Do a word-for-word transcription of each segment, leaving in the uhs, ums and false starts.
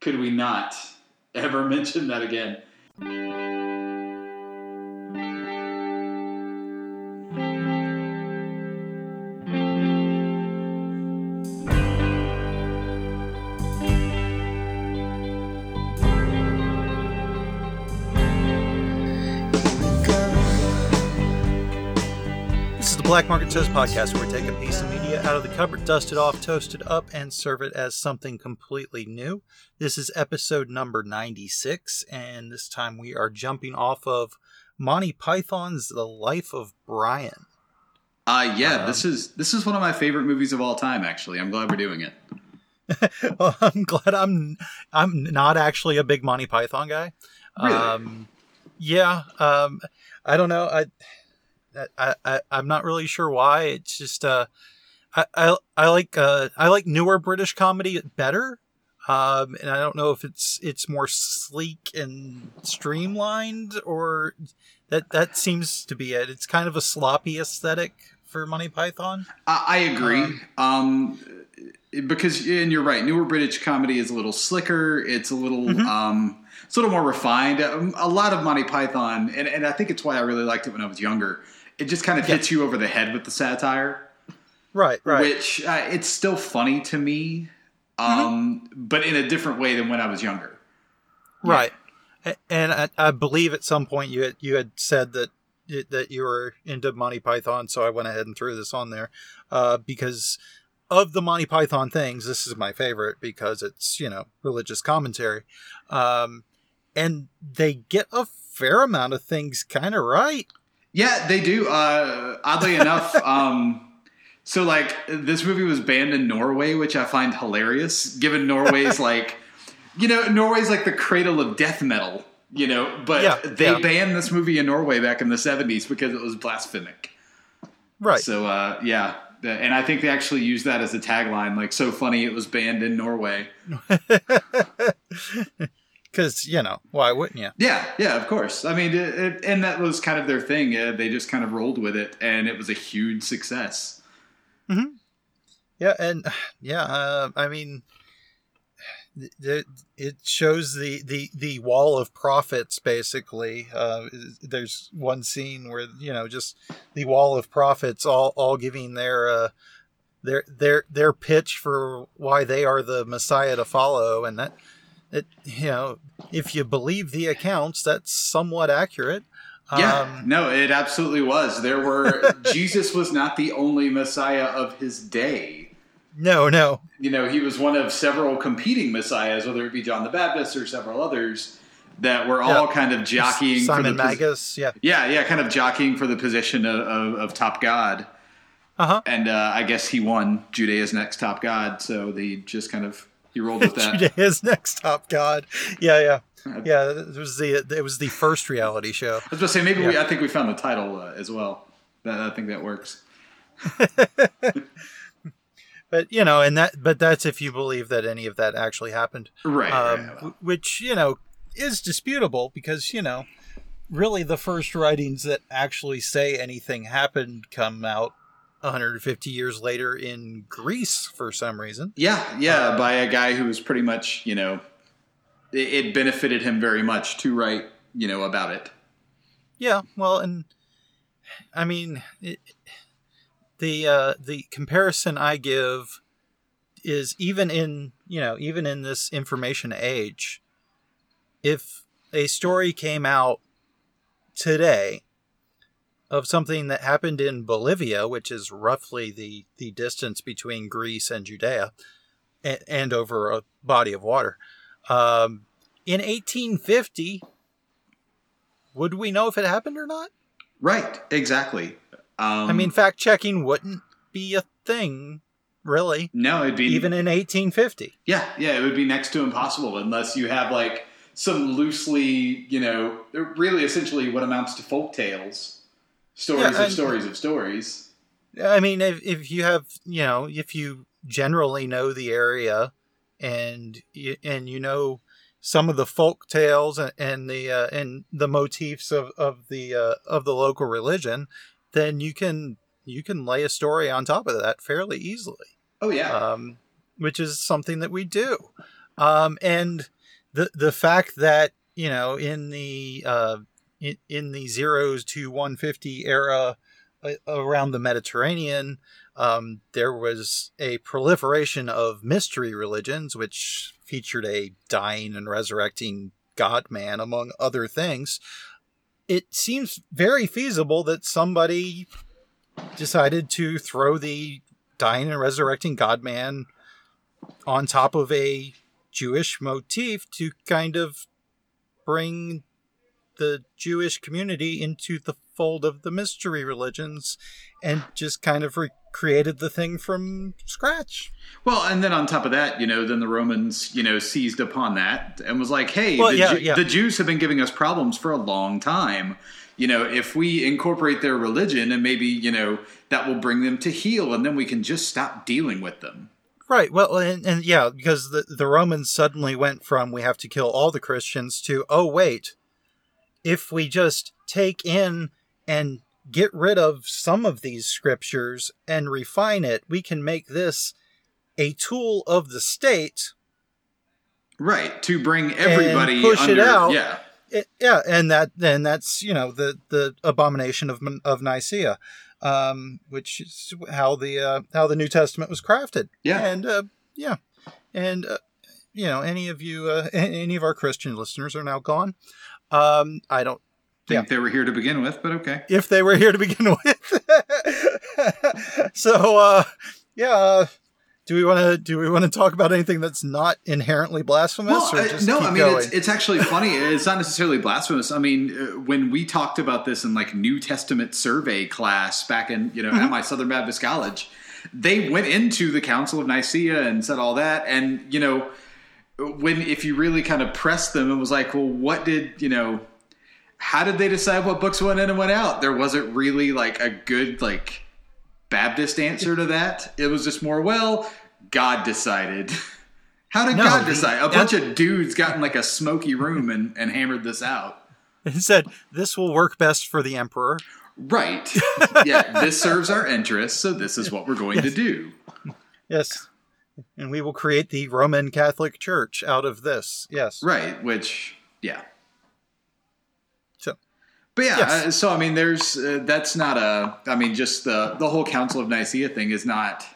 could we not ever mention that again? Black Market Toast Podcast, where we take a piece of media out of the cupboard, dust it off, toast it up, and serve it as something completely new. This is episode number ninety-six, and this time we are jumping off of Monty Python's The Life of Brian. Uh, yeah, um, this is this is one of my favorite movies of all time, actually. I'm glad we're doing it. Well, I'm glad I'm I'm not actually a big Monty Python guy. Really? Um, yeah, um, I don't know. I... I, I I'm not really sure why. It's just uh, I I, I like uh I like newer British comedy better. Um, and I don't know if it's it's more sleek and streamlined, or that that seems to be it. It's kind of a sloppy aesthetic for Monty Python. I, I agree. Um, um, because and you're right. Newer British comedy is a little slicker. It's a little mm-hmm. um, it's a little more refined. A lot of Monty Python, and and I think it's why I really liked it when I was younger. It just kind of hits yeah. you over the head with the satire. Right, right. Which, uh, it's still funny to me, um, mm-hmm. but in a different way than when I was younger. Right. Yeah. And I, I believe at some point you had, you had said that that you were into Monty Python, so I went ahead and threw this on there. Uh, because of the Monty Python things, this is my favorite because it's, you know, religious commentary. Um, and they get a fair amount of things kind of right. Yeah, they do. Uh, oddly enough, um, so like this movie was banned in Norway, which I find hilarious, given Norway's like, you know, Norway's like the cradle of death metal, you know, but yeah, they yeah. banned this movie in Norway back in the seventies because it was blasphemic. Right. So, uh, yeah. And I think they actually used that as a tagline, like, so funny it was banned in Norway. Because, you know, why wouldn't you? Yeah, yeah, of course. I mean, it, it, and that was kind of their thing. Uh, they just kind of rolled with it, and it was a huge success. Mm-hmm. Yeah, and, yeah, uh, I mean, it, it shows the, the, the wall of prophets, basically. Uh, there's one scene where, you know, just the wall of prophets all, all giving their, uh, their, their, their pitch for why they are the Messiah to follow, and that... It, you know, if you believe the accounts, that's somewhat accurate. Yeah, um, no, it absolutely was. There were Jesus was not the only Messiah of his day. No, no. You know, he was one of several competing messiahs, whether it be John the Baptist or several others that were all yeah. kind of jockeying Simon for the Magus, yeah, yeah, yeah, kind of jockeying for the position of, of, of top god. Uh huh. And uh, I guess he won Judea's next top god, so they just kind of. He rolled with that. Judea's next top god. Yeah, yeah, yeah. It was the it was the first reality show. I was going to say maybe yeah. we. I think we found the title uh, as well. That, I think that works. But you know, and that but that's if you believe that any of that actually happened, right? Um, right well. Which you know is disputable because you know, really the first writings that actually say anything happened come out one hundred fifty years later in Greece for some reason. Yeah, yeah, uh, by a guy who was pretty much, you know, it, it benefited him very much to write, you know, about it. Yeah, well, and I mean, it, the uh, the comparison I give is even in, you know, even in this information age, if a story came out today of something that happened in Bolivia, which is roughly the, the distance between Greece and Judea, and, and over a body of water. Um, in eighteen fifty, would we know if it happened or not? Right, exactly. Um, I mean, fact-checking wouldn't be a thing, really. No, it'd be... Even in eighteen fifty. Yeah, yeah, it would be next to impossible unless you have, like, some loosely, you know, really essentially what amounts to folk tales. Stories yeah, of stories of stories. I mean, if, if you have, you know, if you generally know the area and you, and you know some of the folk tales and, and the uh, and the motifs of, of the uh, of the local religion, then you can you can lay a story on top of that fairly easily. Oh yeah. Um, which is something that we do. Um, and the the fact that, you know, in the uh, in, in the zeros to one fifty era uh, around the Mediterranean, um, there was a proliferation of mystery religions, which featured a dying and resurrecting God-man, among other things. It seems very feasible that somebody decided to throw the dying and resurrecting God-man on top of a Jewish motif to kind of bring the Jewish community into the fold of the mystery religions, and just kind of recreated the thing from scratch. Well, and then on top of that, you know, then the Romans, you know, seized upon that and was like, hey, well, the, yeah, Ju- yeah. the Jews have been giving us problems for a long time. You know, if we incorporate their religion, and maybe, you know, that will bring them to heel, and then we can just stop dealing with them. Right. Well, and, and yeah, because the, the Romans suddenly went from we have to kill all the Christians to, oh, wait, if we just take in and get rid of some of these scriptures and refine it, we can make this a tool of the state. Right. To bring everybody and push under, it out. Yeah. It, yeah. And that, then that's, you know, the, the abomination of, of Nicaea. Um, which is how the uh, how the New Testament was crafted. Yeah, and uh, yeah, and uh, you know, any of you, uh, any of our Christian listeners are now gone. Um, I don't think yeah. they were here to begin with, but okay. If they were here to begin with, so uh, yeah. Uh, do we want to do we want to talk about anything that's not inherently blasphemous? Well, or just uh, no, keep I mean going? it's it's actually funny. It's not necessarily blasphemous. I mean, uh, when we talked about this in like New Testament survey class back in you know mm-hmm. at my Southern Baptist College, they went into the Council of Nicaea and said all that. And you know, when if you really kind of pressed them, it was like, well, what did you know? How did they decide what books went in and went out? There wasn't really like a good like Baptist answer to that. It was just more well. God decided. How did no, God decide? A bunch of dudes got in like a smoky room and, and hammered this out. He said, this will work best for the emperor. Right. Yeah, this serves our interests, so this is what we're going yes. to do. Yes. And we will create the Roman Catholic Church out of this. Yes. Right, which, yeah. So. But yeah, yes. uh, so I mean, there's, uh, that's not a, I mean, just the, the whole Council of Nicaea thing is not...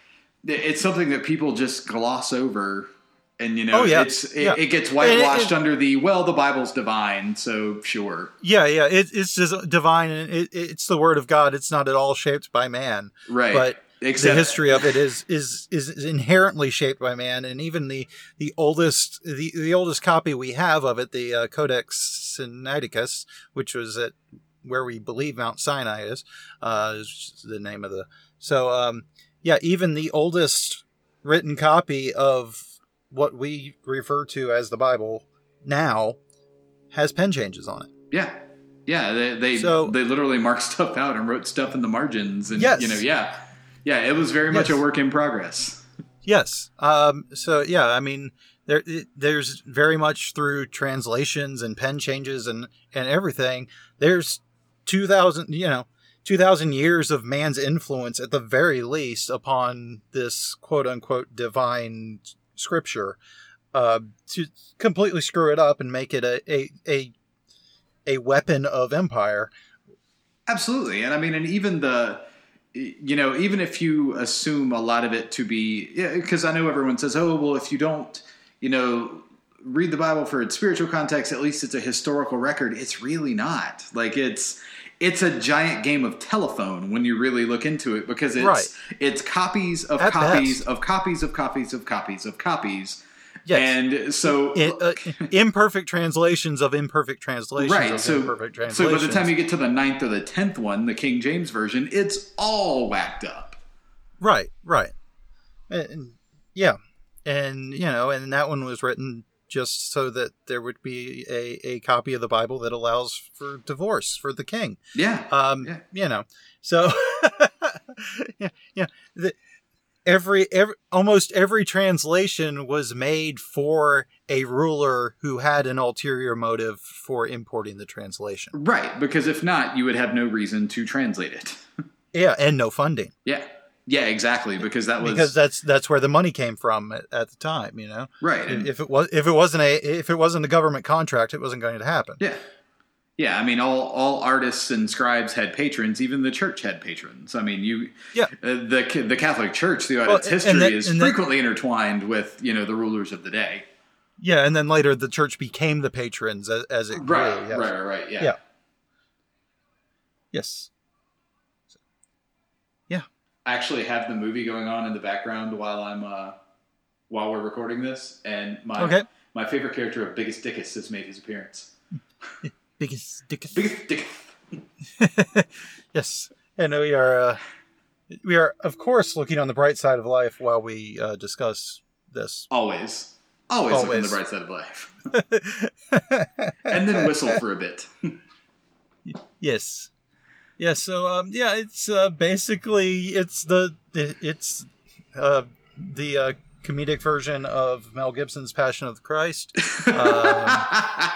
It's something that people just gloss over, and you know, oh, yeah. it's it, yeah. it gets whitewashed it, it, under the well, the Bible's divine, so sure. Yeah, yeah, it, it's just divine, and it, it's the Word of God. It's not at all shaped by man, right? But Except, the history of it is is is inherently shaped by man, and even the the oldest the the oldest copy we have of it, the uh, Codex Sinaiticus, which was at where we believe Mount Sinai is, uh, is the name of the so. Um, Yeah, even the oldest written copy of what we refer to as the Bible now has pen changes on it. Yeah, yeah, they they, so, they literally marked stuff out and wrote stuff in the margins, and yes. you know, yeah, yeah, it was very much yes. a work in progress. Yes. Um. So yeah, I mean, there it, there's very much through translations and pen changes and and everything. There's two thousand, you know. two thousand years of man's influence at the very least upon this quote-unquote divine scripture uh, to completely screw it up and make it a, a a a weapon of empire. Absolutely. And I mean, and even the, you know, even if you assume a lot of it to be, because I know everyone says, oh, well, if you don't, you know, read the Bible for its spiritual context, at least it's a historical record. It's really not. Like it's, It's a giant game of telephone when you really look into it, because it's right. it's copies of At copies best. of copies of copies of copies of copies. Yes. And so it, uh, imperfect translations of imperfect translations right. of so, imperfect translations. So by the time you get to the ninth or the tenth one, the King James Version, it's all whacked up. Right, right. And, yeah. And, you know, and that one was written just so that there would be a, a copy of the Bible that allows for divorce for the king. Yeah. Um, yeah. You know, so yeah, yeah. The, every, every, almost every translation was made for a ruler who had an ulterior motive for importing the translation. Right. Because if not, you would have no reason to translate it. Yeah. And no funding. Yeah. Yeah, exactly. Because that was because that's that's where the money came from at, at the time. You know, right. And, if it was if it wasn't a if it wasn't a government contract, it wasn't going to happen. Yeah. Yeah, I mean, all, all artists and scribes had patrons. Even the church had patrons. I mean, you, yeah, uh, the the Catholic Church throughout well, its history then, is then, frequently intertwined with you know the rulers of the day. Yeah, and then later the church became the patrons as, as it grew. Right, Yes. right, right, right. Yeah. Yeah. Yes. So, yeah. I actually have the movie going on in the background while I'm uh, while we're recording this, and my okay. my favorite character of Biggest Dickus has made his appearance. Biggest Dickus. Biggest Dickus. Yes, and we are uh, we are of course looking on the bright side of life while we uh, discuss this. Always, always, Always. look on the bright side of life, and then whistle for a bit. Yes, yeah. So um, yeah, it's uh, basically it's the it's uh, the uh, comedic version of Mel Gibson's Passion of the Christ. Um,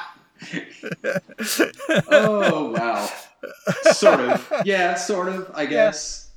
Oh wow. Sort of. Yeah, sort of, I guess.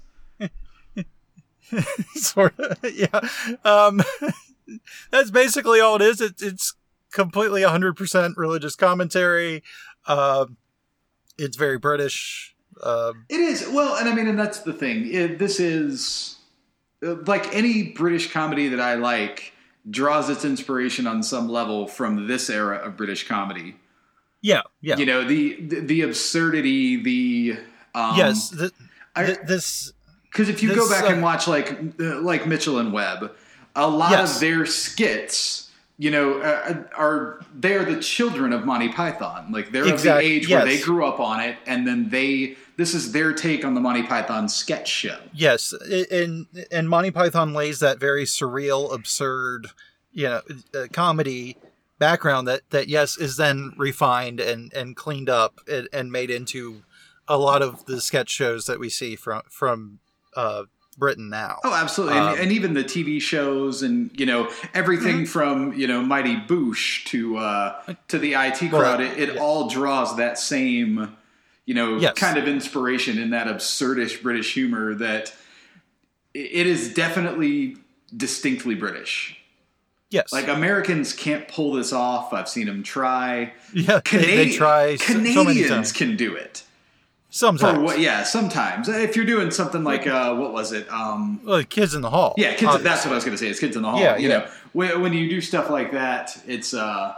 Sort of, yeah. Um, that's basically all it is. It, it's completely one hundred percent religious commentary. Um, it's very British. Um, It is. Well, and I mean, and that's the thing. It, this is, uh, like any British comedy that I like, draws its inspiration on some level from this era of British comedy. yeah, yeah. You know, the the, the absurdity, the... Um, yes, the, I- th- this... Because if you This, go back uh, and watch like uh, like Mitchell and Webb, a lot Yes. of their skits, you know, uh, are they're the children of Monty Python. Like they're Exact- of the age where they yes. grew up on it, and then they this is their take on the Monty Python sketch show. Yes, and and Monty Python lays that very surreal, absurd, you know, uh, comedy background that, that yes is then refined and, and cleaned up and, and made into a lot of the sketch shows that we see from from uh, Britain now. Oh, absolutely, Um, and, and even the T V shows, and you know everything Mm-hmm. from you know Mighty Boosh to uh, to the I T Well, crowd. It, it yeah. all draws that same, you know, Yes. kind of inspiration in that absurdish British humor that it is definitely distinctly British. Yes, Like Americans can't pull this off. I've seen them try. yeah, they, they try so, Canadians so many times. can do it. Sometimes, For what? Yeah, sometimes. If you're doing something like uh, what was it? Um, well, Kids in the Hall. yeah, kids. obviously. That's what I was going to say. It's Kids in the Hall. Yeah, you yeah. know, when, when you do stuff like that, it's uh,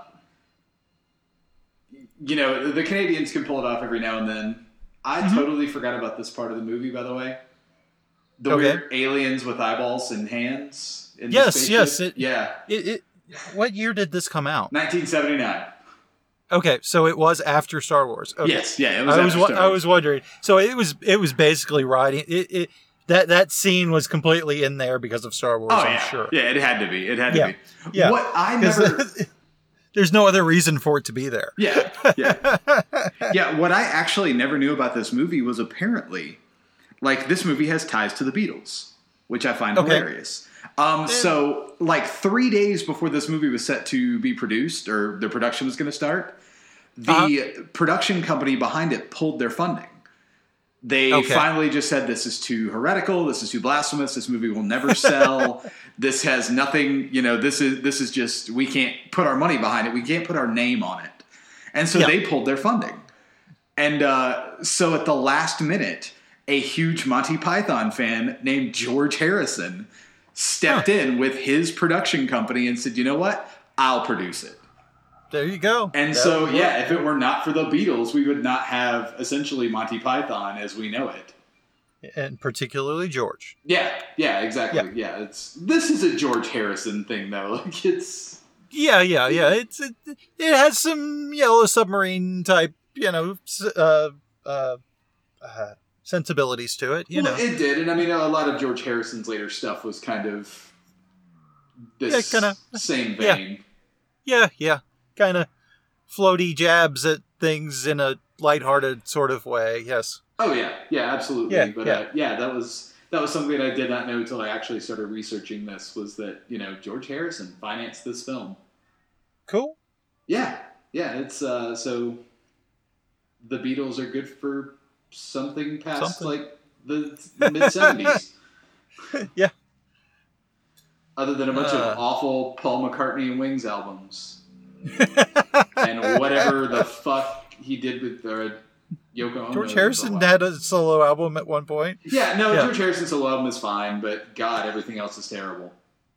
you know, the Canadians can pull it off every now and then. I Mm-hmm. totally forgot about this part of the movie, by the way. The Okay. weird aliens with eyeballs and hands. In the Yes, spaceship. yes, it- yeah. It, it, what year did this come out? nineteen seventy-nine. Okay, so it was after Star Wars. Okay. Yes, yeah, it was I was after wa- Star I Wars. was wondering. So it was it was basically riding it. it that that scene was completely in there because of Star Wars. Oh I'm yeah, sure. yeah, it had to be. It had to Yeah. be. Yeah. What I 'Cause never. there's no other reason for it to be there. Yeah, yeah, yeah. What I actually never knew about this movie was apparently, like, this movie has ties to the Beatles, which I find Okay. hilarious. Um, so, like, three days before this movie was set to be produced, or the production was going to start, the Uh-huh. production company behind it pulled their funding. They Okay. finally just said, this is too heretical, this is too blasphemous, this movie will never sell, this has nothing, you know, this is this is just, we can't put our money behind it, we can't put our name on it. And so Yeah. they pulled their funding. And uh, so at the last minute, a huge Monty Python fan named George Harrison stepped Huh. in with his production company and said, you know what, I'll produce it. There you go. And That so, would yeah, work. if it were not for the Beatles, we would not have essentially Monty Python as we know it. and particularly George. Yeah, yeah, exactly. Yeah, it's this is a George Harrison thing though. Like it's Yeah, yeah, yeah. It's it, it has some Yellow Submarine type, you know, s- uh, uh, uh, sensibilities to it. You well, know, it did, and I mean a lot of George Harrison's later stuff was kind of this Yeah, kinda- same yeah. vein. yeah, yeah, kind of floaty jabs at things in a lighthearted sort of way. Yes. Oh yeah, yeah, absolutely. Yeah, but yeah. Uh, yeah, that was that was something I did not know until I actually started researching this. Was that you know George Harrison financed this film? Cool. Yeah, yeah. It's uh, so the Beatles are good for something past Something. like the mid seventies. Yeah. Other than a bunch Uh. of awful Paul McCartney and Wings albums. And whatever the fuck he did with uh, Yoko Ono. George Harrison had a solo album at one point. Yeah, no, Yeah. George Harrison's solo album is fine, but God, everything else is terrible.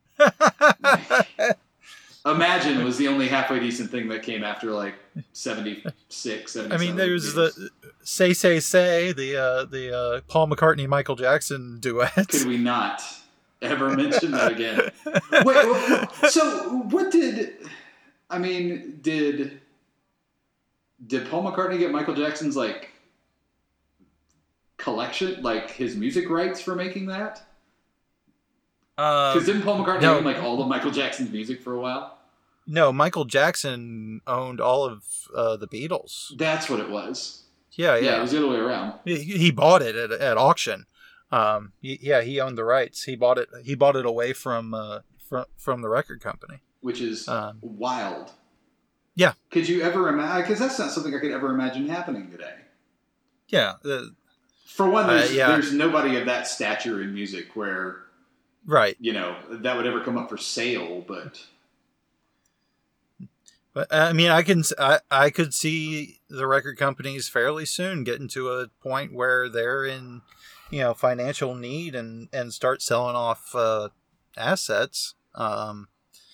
Imagine was the only halfway decent thing that came after like seventy-six, seventy-seven. I mean, there was years. the Say Say Say, the uh, the uh, Paul McCartney Michael Jackson duet. Could we not ever mention that again? Wait, well, so what did? I mean, did did Paul McCartney get Michael Jackson's like collection, like his music rights for making that? Because Um, didn't Paul McCartney no. own like all of Michael Jackson's music for a while? no, Michael Jackson owned all of uh, the Beatles. That's what it was. Yeah, Yeah, yeah. it was the other way around. He, he bought it at, at auction. Um, he, yeah, he owned the rights. He bought it. He bought it away from uh, from from the record company. Which is Um, wild. Yeah. Could you ever imagine? Because that's not something I could ever imagine happening today. Yeah, the, For one, there's, Uh, yeah. there's nobody of that stature in music where, right. you know, that would ever come up for sale, but... But I mean, I can I, I could see the record companies fairly soon getting to a point where they're in, you know, financial need and, and start selling off uh, assets um,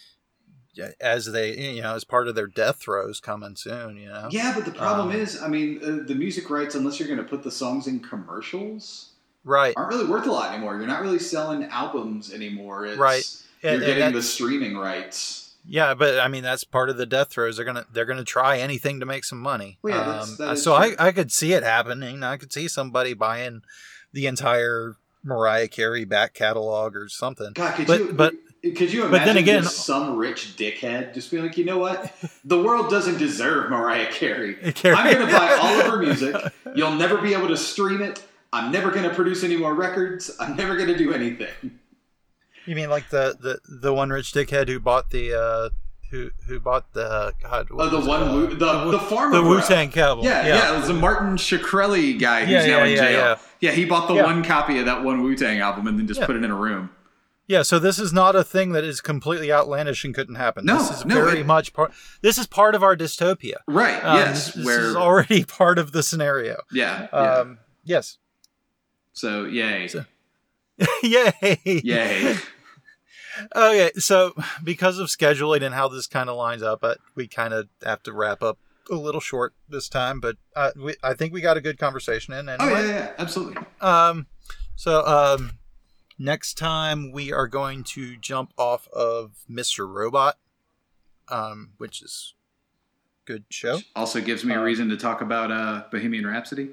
as they, you know, as part of their death throes coming soon. You know. Yeah, but the problem Um, is, I mean, uh, the music rights, unless you're going to put the songs in commercials, Right. aren't really worth a lot anymore. You're not really selling albums anymore. It's, Right. You're And- and getting the that's- streaming rights. Yeah, but I mean that's part of the death throes. They're gonna they're gonna try anything to make some money. Well, yeah, that's- Um, that is so I, true. I could see it happening. I could see somebody buying the entire Mariah Carey back catalog or something. God, could But- you... but- Could you but imagine then again- just some rich dickhead just being like, you know what? The world doesn't deserve Mariah Carey. Carey. I'm going to buy all of her music. You'll never be able to stream it. I'm never going to produce any more records. I'm never going to do anything. You mean like the, the, the one rich dickhead who bought the uh, who who bought the God? what Oh, the was it? one, Uh, Wu, the, the farmer. the bro. Wu Tang Cowboy. Yeah, yeah, it was the Martin Shkreli guy who's Yeah, now yeah, in yeah, jail. yeah. Yeah, he bought the Yeah. one copy of that one Wu Tang album and then just Yeah. put it in a room. Yeah, so this is not a thing that is completely outlandish and couldn't happen. No, this is no, very it- much part. This is part of our dystopia. Right. Um, yes. this where. is already part of the scenario. yeah. yeah. Um, yes. so yay. So- Yay! Yay. Okay, so because of scheduling and how this kind of lines up, uh, we kind of have to wrap up a little short this time. But uh, we, I think we got a good conversation in. Anyway. Oh yeah, yeah, yeah, absolutely. Um, so um, next time we are going to jump off of Mister Robot, um, which is a good show. Also gives me a Uh, reason to talk about uh, Bohemian Rhapsody.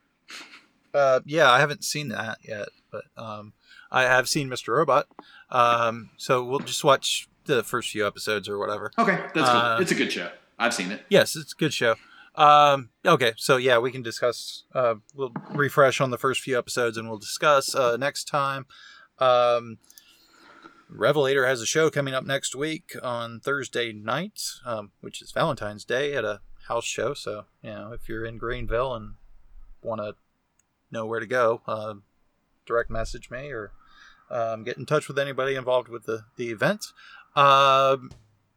Uh, yeah, I haven't seen that yet, but um, I have seen Mister Robot. Um, so we'll just watch the first few episodes or whatever. Okay, that's cool. Uh, It's a good show. I've seen it. Yes, it's a good show. Um, okay, so yeah, we can discuss. Uh, we'll refresh on the first few episodes, and we'll discuss uh, next time. Um, Revelator has a show coming up next week on Thursday night, um, which is Valentine's Day at a house show. So you know, if you're in Greenville and want to know where to go, uh, direct message me or um, get in touch with anybody involved with the the event. Um,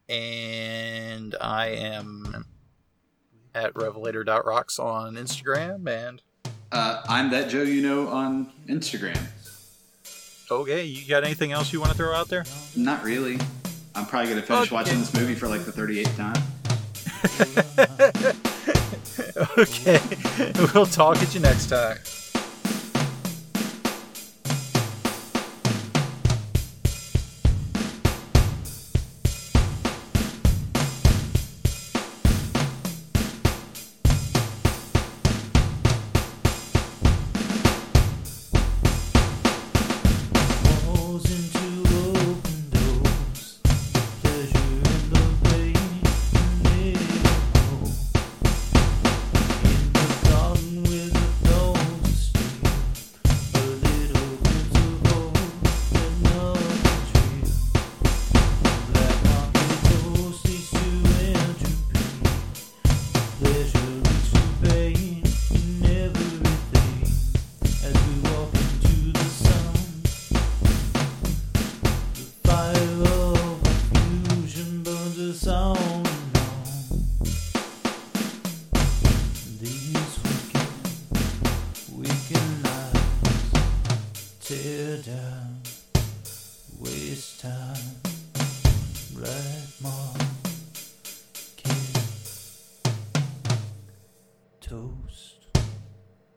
and I am at revelator dot rocks on Instagram. And Uh, I'm that Joe you know on Instagram. okay, you got anything else you want to throw out there? Not really. I'm probably gonna finish Okay. watching this movie for like the thirty-eighth time. Okay, we'll talk at you next time.